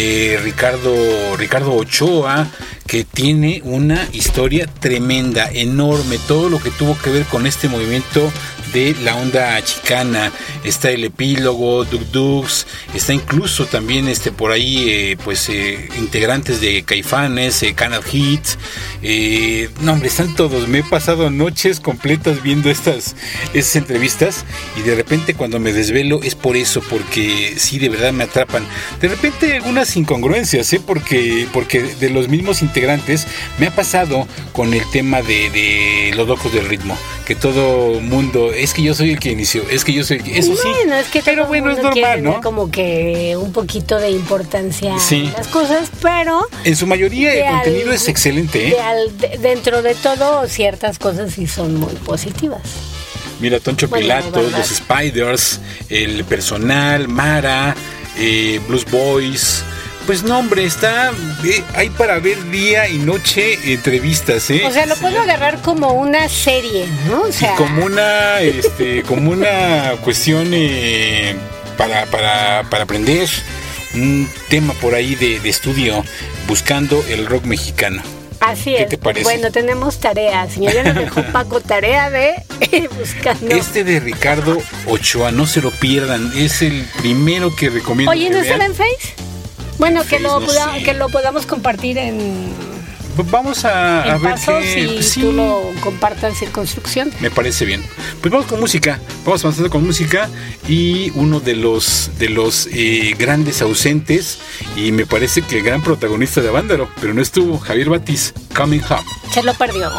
J: Ricardo Ochoa, que tiene una historia tremenda, enorme, todo lo que tuvo que ver con este movimiento de la onda chicana. Está el epílogo, Duk Duks, está incluso también por ahí integrantes de Caifanes, Canal Hit. No, hombre, están todos. Me he pasado noches completas viendo estas entrevistas, y de repente cuando me desvelo es por eso, porque sí, de verdad me atrapan. De repente algunas incongruencias, porque de los mismos integrantes me ha pasado con el tema de los locos del ritmo, que todo mundo, es que yo soy el que inició, es que yo soy el que... Eso sí,
K: bueno, es que
J: pero bueno, es normal, ¿no?
K: Como que un poquito de importancia
J: sí.
K: en las cosas, pero...
J: En su mayoría el contenido es excelente,
K: dentro de todo, ciertas cosas sí son muy positivas.
J: Mira, Toncho Pilatos, los Spiders, el personal, Mara, Blues Boys... Pues no, hombre, hay para ver día y noche entrevistas,
K: O sea, lo puedo agarrar como una serie, ¿no? O sea...
J: Y como una cuestión para aprender, un tema por ahí de estudio, Buscando el Rock Mexicano.
K: Así es.
J: ¿Qué te parece?
K: Bueno, tenemos tarea, señor. Ya nos dejó Paco tarea de Buscando.
J: De Ricardo Ochoa, no se lo pierdan, es el primero que recomiendo.
K: Oye, ¿no está en Face? Bueno, que lo podamos compartir en...
J: Vamos a ver
K: que... Si tú lo compartas en construcción.
J: Me parece bien. Pues vamos con música. Vamos avanzando con música. Y uno de los grandes ausentes, y me parece que el gran protagonista de Avándaro, pero no estuvo, Javier Batiz, Coming Home.
K: Se lo perdió.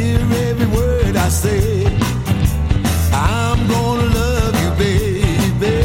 M: I'm gonna love you, baby.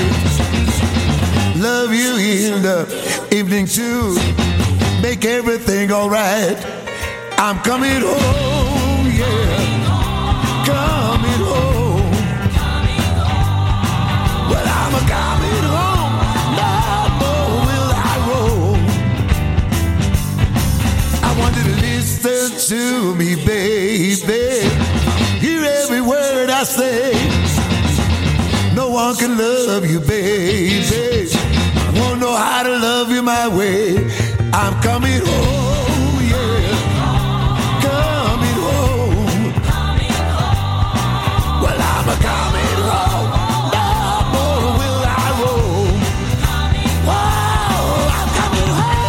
N: Love you in the evening too. Make everything alright. I'm coming home, yeah. Coming home. Well, I'm a coming home. No more will I roam. I want you to listen to me, baby. Hear every word I say. No one can love you, baby. I won't know how to love you my way. I'm coming home, yeah. Coming home. Well, I'm a coming home. No more will I roam. Whoa, I'm coming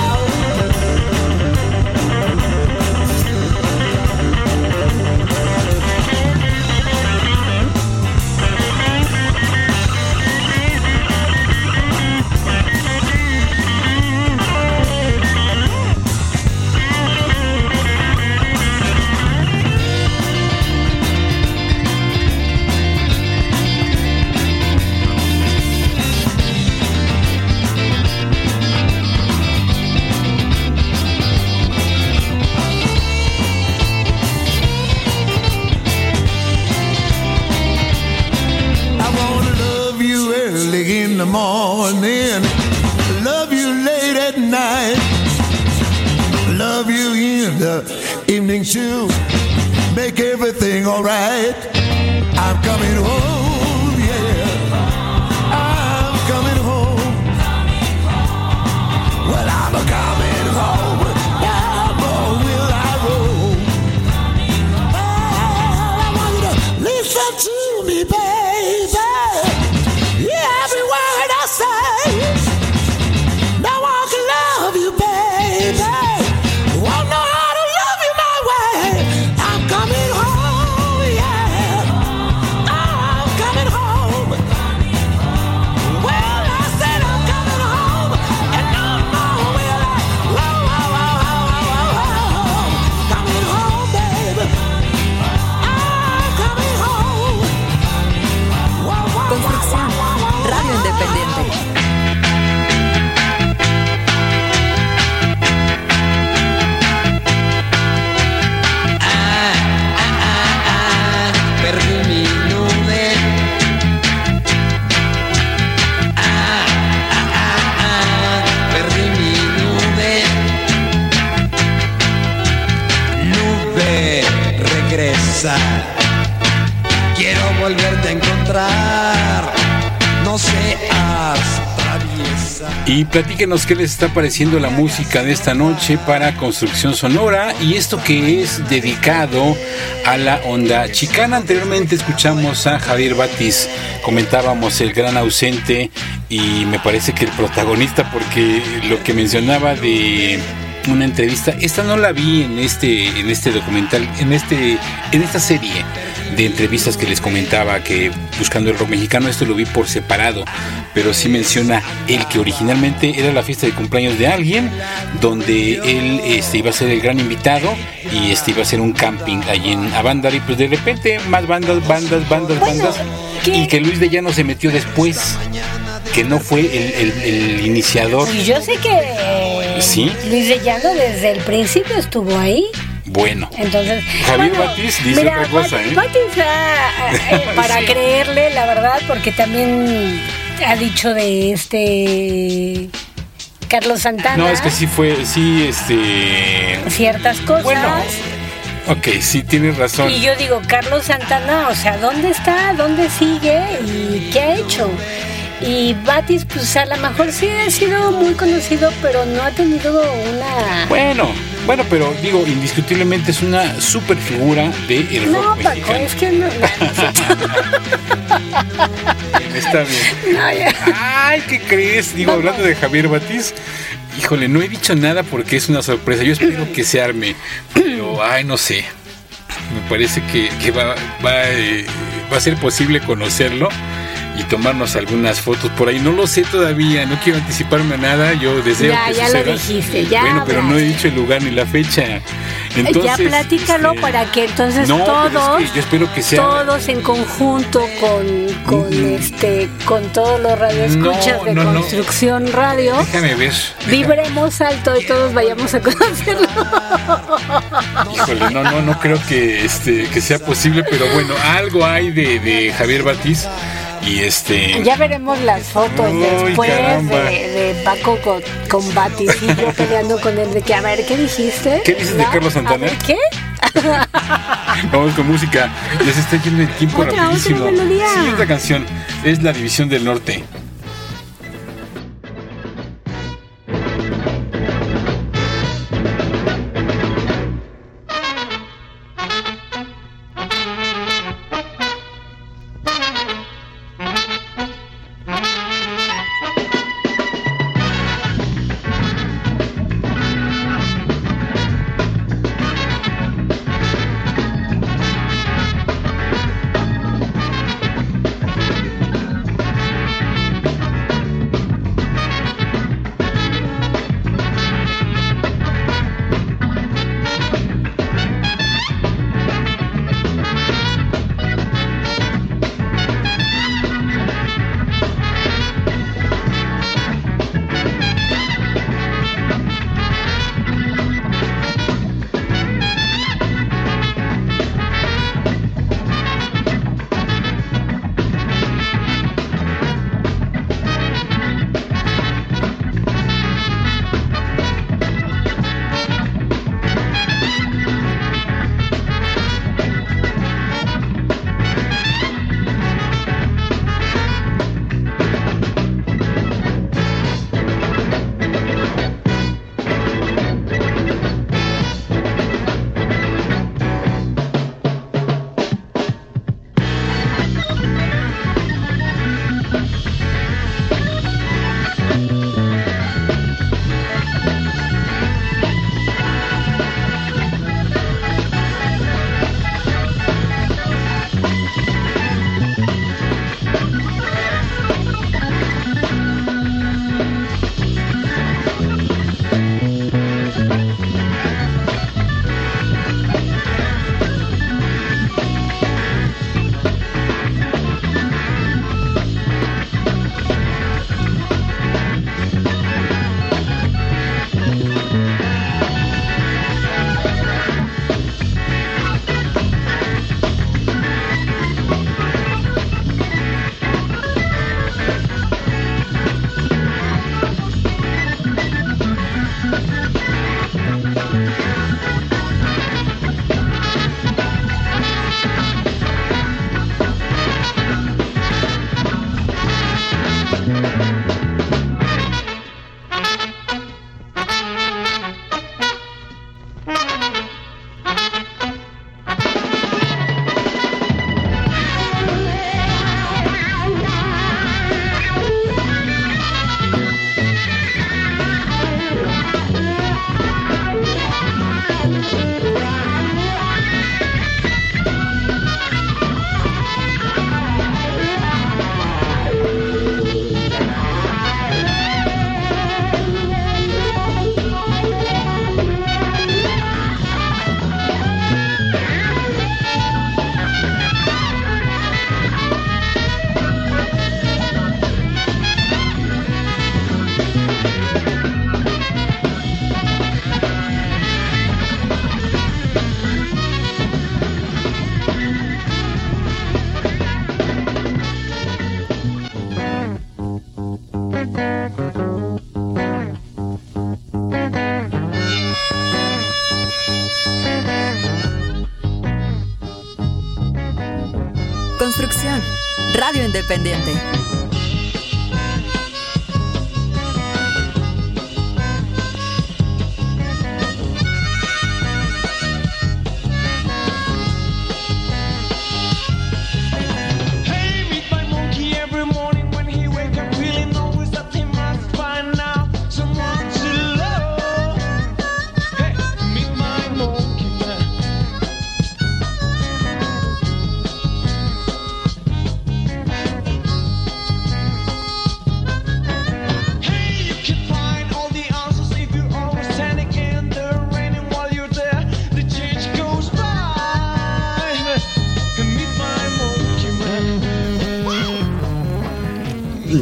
N: in the morning, love you late at night, love you in the evening too, make everything alright. I'm coming home, yeah, I'm coming home. Well, I'm a coming home, no more will I roam. Well, I want you to listen to me, baby. Every word I say, no one can love you, baby. Won't know how to love you my way. I'm coming home, yeah. I'm coming home. Well, I said I'm coming home, and no more will I. Whoa, whoa, whoa, whoa, whoa. Coming home, baby. I'm coming home. Whoa, whoa, whoa, whoa, whoa.
L: Radio Independiente.
O: Perdí mi nube. Perdí mi nube. Nube, regresa. Quiero volverte a encontrar. No seas traviesa.
J: Y platíquenos qué les está pareciendo la música de esta noche para Construcción Sonora y esto que es dedicado a la onda chicana. Anteriormente escuchamos a Javier Batis, comentábamos el gran ausente y me parece que el protagonista, porque lo que mencionaba de una entrevista, esta no la vi en este documental, en esta serie de entrevistas que les comentaba, que Buscando el Rock Mexicano, esto lo vi por separado, pero sí menciona él que originalmente era la fiesta de cumpleaños de alguien donde él iba a ser el gran invitado y iba a ser un camping allí en Avándaro, y pues de repente más bandas ¿qué? Y que Luis de Llano se metió después, que no fue el iniciador.
K: Y yo sé que
J: ¿sí?
K: Luis de Llano desde el principio estuvo ahí.
J: Bueno,
K: entonces
J: Javier Batis dice otra cosa,
K: Batis para sí. Creerle, la verdad, porque también ha dicho de Carlos Santana.
J: No, es que sí fue,
K: ciertas cosas.
J: Bueno, ok, sí tienes razón.
K: Y yo digo, Carlos Santana, o sea, ¿dónde está? ¿Dónde sigue? ¿Y qué ha hecho? Y Batis, pues a lo mejor sí ha sido muy conocido, pero no ha tenido una...
J: Bueno, pero digo, indiscutiblemente es una super figura del rock mexicano.
K: No, Paco, es que no.
J: Está bien.
K: No, ya.
J: Ay, ¿qué crees? Digo, hablando de Javier Batis, híjole, no he dicho nada porque es una sorpresa. Yo espero que se arme, pero, no sé. Me parece que va a ser posible conocerlo. y tomarnos algunas fotos por ahí. No lo sé todavía, no quiero anticiparme a nada. Yo deseo que
K: ya
J: suceda.
K: Lo dijiste, ya.
J: Bueno, pero no he dicho el lugar ni la fecha. Entonces,
K: ya platícalo para que entonces
J: no,
K: todos,
J: es que yo espero que sea
K: todos en conjunto con todos los radioescuchas de Construcción Radio.
J: Déjame ver.
K: Vibremos alto y todos vayamos a conocerlo.
J: Híjole, no creo que sea posible, pero bueno, algo hay de Javier Batiz. Y
K: ya veremos las fotos después de Paco con Batis y yo peleando con él de que, a ver, ¿qué dijiste?
J: ¿Qué dices de Carlos Santana?
K: A ver, ¿qué?
J: Vamos con música. Ya se está yendo el tiempo rapidísimo. Siguiente canción es La División del Norte.
L: Construcción, Radio Independiente.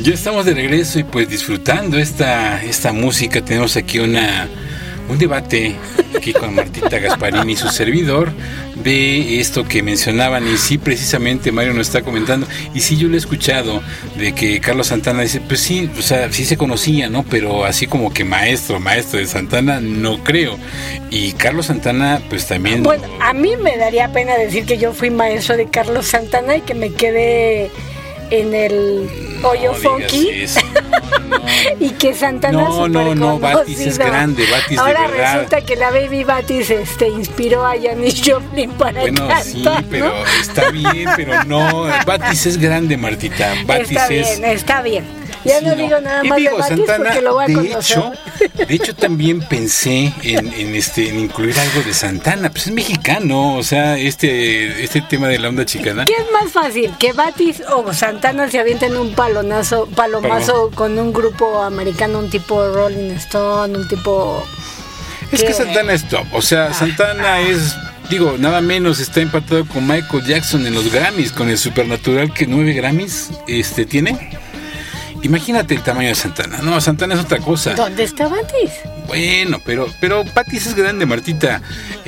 J: Ya estamos de regreso y pues disfrutando esta música. Tenemos aquí un debate aquí con Martita Gasparín y su servidor de esto que mencionaban. Y sí, precisamente Mario nos está comentando, y sí, yo lo he escuchado, de que Carlos Santana dice, pues sí, o sea, sí se conocía, ¿no? Pero así como que maestro de Santana, no creo. Y Carlos Santana, pues también...
K: Bueno, a mí me daría pena decir que yo fui maestro de Carlos Santana y que me quedé en el hoyo funky. Y que Santana
J: no, Batis es grande, Batis
K: ahora
J: de verdad.
K: Resulta que la Baby Batis inspiró a Janis Joplin para cantar,
J: sí, pero ¿no? Está bien, pero no, Batis es grande, Martita. Batis
K: está bien. Ya sí, no digo nada más de Batis Santana, porque lo voy a conocer.
J: De hecho, también pensé en incluir algo de Santana. Pues es mexicano, o sea, este tema de la onda chicana.
K: ¿Qué es más fácil? ¿Que Batis o Santana se avienten un palomazo con un grupo americano, un tipo Rolling Stone, un tipo...
J: Es que Santana es top, o sea, Santana es... Digo, nada menos está empatado con Michael Jackson en los Grammys, con el Supernatural, que 9 Grammys tiene. Imagínate el tamaño de Santana. No, Santana es otra cosa.
K: ¿Dónde está Batis?
J: Bueno, pero Batis es grande, Martita.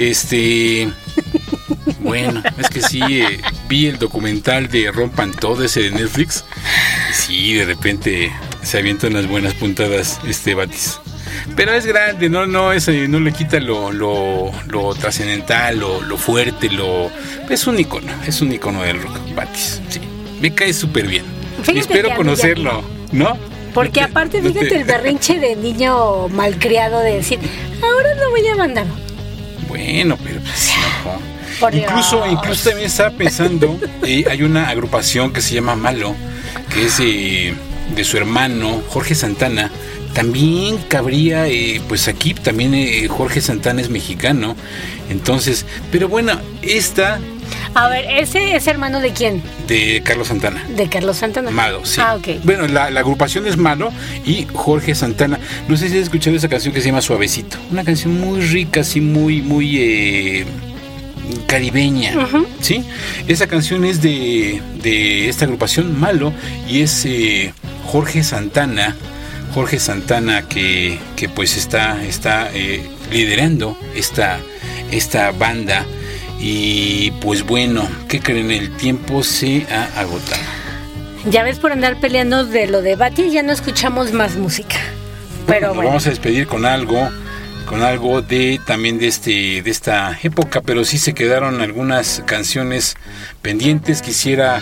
J: Bueno, es que sí, vi el documental de Rompan Todo, ese de Netflix. Sí, de repente se avientan unas buenas puntadas Batis. Pero es grande, no le quita lo trascendental, lo fuerte, es un icono del rock, Batis. Sí, me cae súper bien. Fíjate, espero conocerlo, ¿no?
K: Porque aparte, fíjate el berrinche de niño malcriado de decir, ahora no voy a mandar.
J: Bueno, pero pues no. Incluso también estaba pensando, hay una agrupación que se llama Malo, que es de su hermano Jorge Santana. También cabría, pues aquí también Jorge Santana es mexicano. Entonces, pero bueno,
K: A ver, ¿ese es hermano de quién?
J: De Carlos Santana.
K: ¿De Carlos Santana?
J: Malo, sí.
K: Ah, ok.
J: Bueno, la agrupación es Malo y Jorge Santana. No sé si has escuchado esa canción que se llama Suavecito. Una canción muy rica, así muy caribeña, uh-huh. ¿Sí? Esa canción es de esta agrupación Malo y es Jorge Santana que pues está liderando esta banda. Y pues bueno, ¿qué creen? El tiempo se ha agotado.
K: Ya ves, por andar peleando de lo de Batis, ya no escuchamos más música. Pero bueno.
J: Vamos a despedir con algo también de esta época, pero sí se quedaron algunas canciones pendientes. Quisiera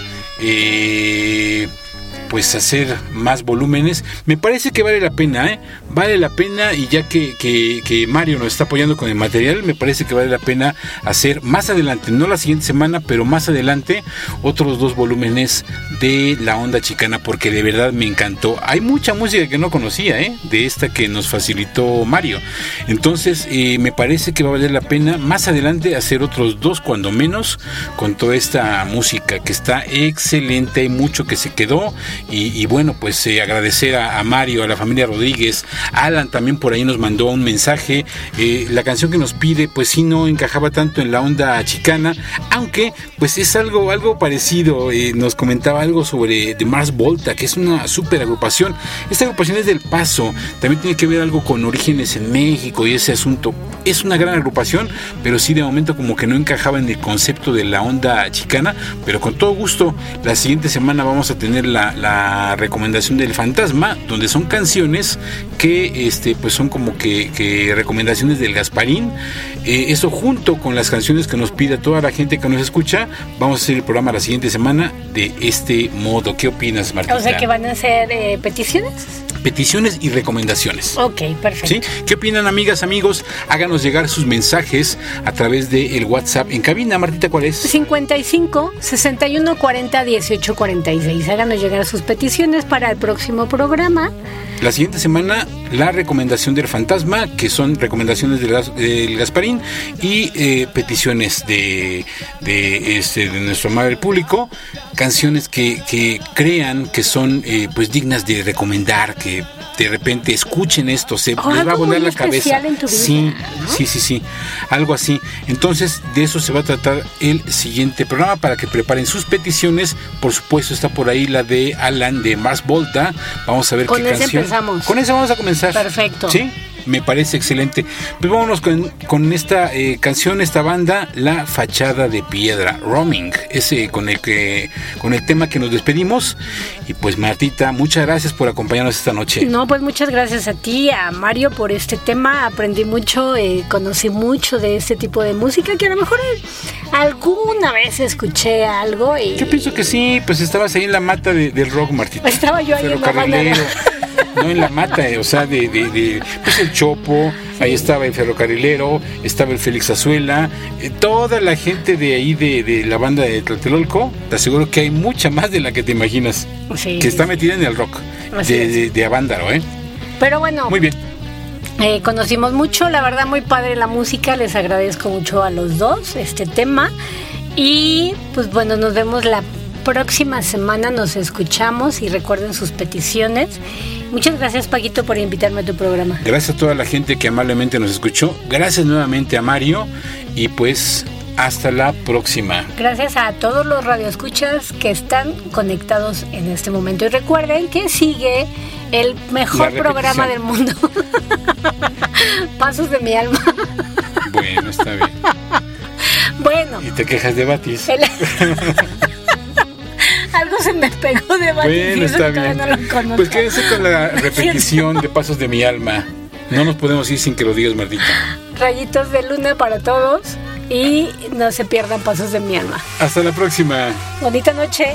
J: pues hacer más volúmenes. Me parece que vale la pena, y ya que Mario nos está apoyando con el material, me parece que vale la pena hacer más adelante, no la siguiente semana, pero más adelante, otros 2 volúmenes de la onda chicana, porque de verdad me encantó. Hay mucha música que no conocía, de esta que nos facilitó Mario. Entonces, me parece que va a valer la pena más adelante hacer otros 2, cuando menos, con toda esta música que está excelente. Hay mucho que se quedó. Y bueno, pues agradecer a Mario, a la familia Rodríguez. Alan también por ahí nos mandó un mensaje. La canción que nos pide, pues sí, no encajaba tanto en la onda chicana, aunque pues es algo parecido. Nos comentaba algo sobre The Mars Volta, que es una super agrupación. Esta agrupación es del Paso, también tiene que ver algo con orígenes en México y ese asunto. Es una gran agrupación, pero sí de momento como que no encajaba en el concepto de la onda chicana. Pero con todo gusto, la siguiente semana vamos a tener la recomendación del Fantasma, donde son canciones que pues son como que recomendaciones del Gasparín. Eso junto con las canciones que nos pide toda la gente que nos escucha. Vamos a hacer el programa la siguiente semana de este modo. ¿Qué opinas, Martita?
K: O sea, que van a ser peticiones.
J: Peticiones y recomendaciones.
K: Ok, perfecto.
J: ¿Sí? ¿Qué opinan, amigas, amigos? Háganos llegar sus mensajes a través del WhatsApp en cabina. Martita, ¿cuál es?
K: 55 61 40 18 46. Háganos llegar sus peticiones para el próximo programa.
J: La siguiente semana, la recomendación del Fantasma, que son recomendaciones del Gasparín, y peticiones de nuestro amable público, canciones que crean que son pues dignas de recomendar, que de repente escuchen esto, les va a volar la cabeza.
K: En tu vida,
J: sí,
K: ¿no?
J: sí, algo así. Entonces, de eso se va a tratar el siguiente programa para que preparen sus peticiones. Por supuesto, está por ahí la de Alan de Mars Volta. Vamos a ver qué canción.
K: Empezamos.
J: Con esa vamos a comenzar.
K: Perfecto.
J: Sí. Me parece excelente. Pues vámonos con esta canción, esta banda, La Fachada de Piedra, Roaming, ese con el tema que nos despedimos. Y pues Martita, muchas gracias por acompañarnos esta noche.
K: No, pues muchas gracias a ti, a Mario, por este tema. Aprendí mucho, conocí mucho de este tipo de música que a lo mejor alguna vez escuché algo.
J: Yo pienso que sí, pues estabas ahí en la mata del rock, Martita.
K: Estaba yo ahí en la banda.
J: No, en la mata, o sea, pues el Chopo, ahí estaba el Ferrocarrilero, estaba el Félix Azuela, toda la gente de ahí de la banda de Tlatelolco. Te aseguro que hay mucha más de la que te imaginas,
K: sí,
J: que está metida en el rock de Avándaro,
K: Pero bueno,
J: muy bien.
K: Conocimos mucho, la verdad, muy padre la música. Les agradezco mucho a los dos este tema. Y pues bueno, nos vemos la próxima semana, nos escuchamos y recuerden sus peticiones. Muchas gracias, Paquito, por invitarme a tu programa.
J: Gracias a toda la gente que amablemente nos escuchó. Gracias nuevamente a Mario y pues hasta la próxima.
K: Gracias a todos los radioescuchas que están conectados en este momento. Y recuerden que sigue el mejor programa del mundo. Pasos de mi alma.
J: Bueno, está bien.
K: Bueno.
J: Y te quejas de Batis.
K: Algo se me pegó de Batis.
J: Bueno, está bien. No, pues quédense con la repetición de Pasos de mi alma. No nos podemos ir sin que lo digas, Martita.
K: Rayitos de luna para todos y no se pierdan Pasos de mi alma.
J: Hasta la próxima.
K: Bonita noche.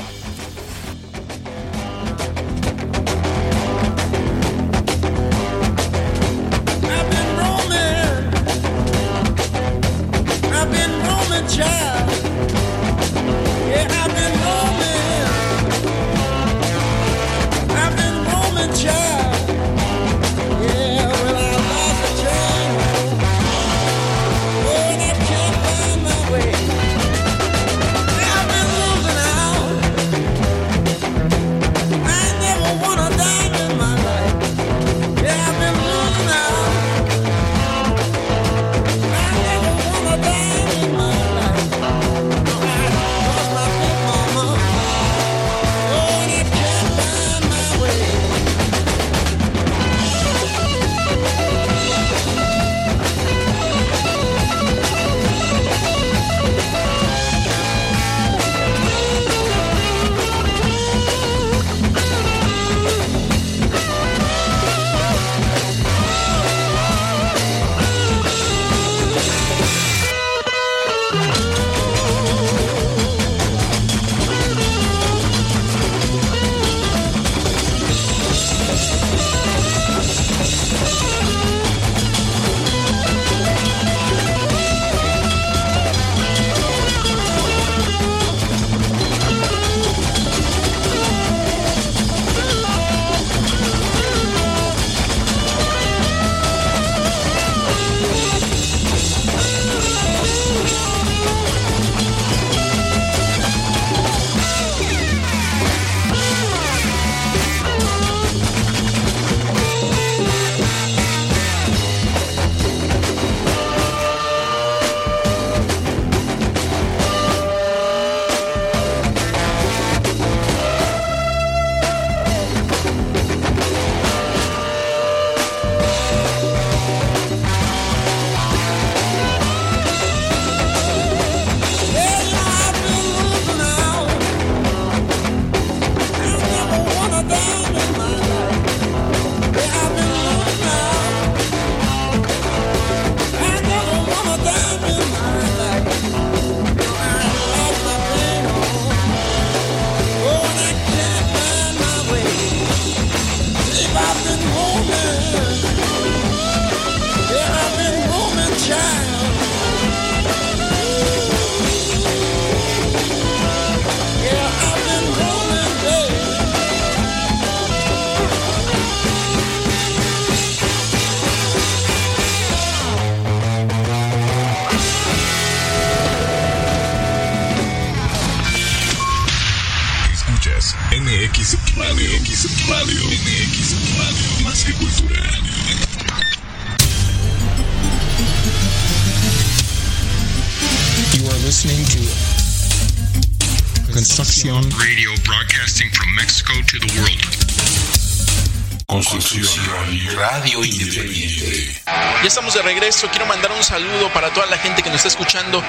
B: Construcción
C: Radio broadcasting from Mexico to the world.
A: Construcción Radio Independiente.
D: Ya estamos de regreso. Quiero mandar un saludo para toda la gente que nos está escuchando.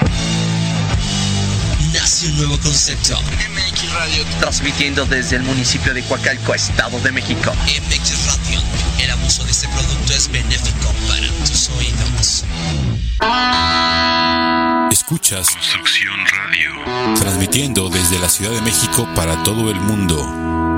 F: Nace un nuevo concepto.
D: MX Radio.
E: Transmitiendo desde el municipio de Coacalco, Estado de México.
F: MX Radio. El abuso de este producto es benéfico para tus oídos.
A: Escuchas
C: Construcción Radio.
A: transmitiendo desde la Ciudad de México para todo el mundo.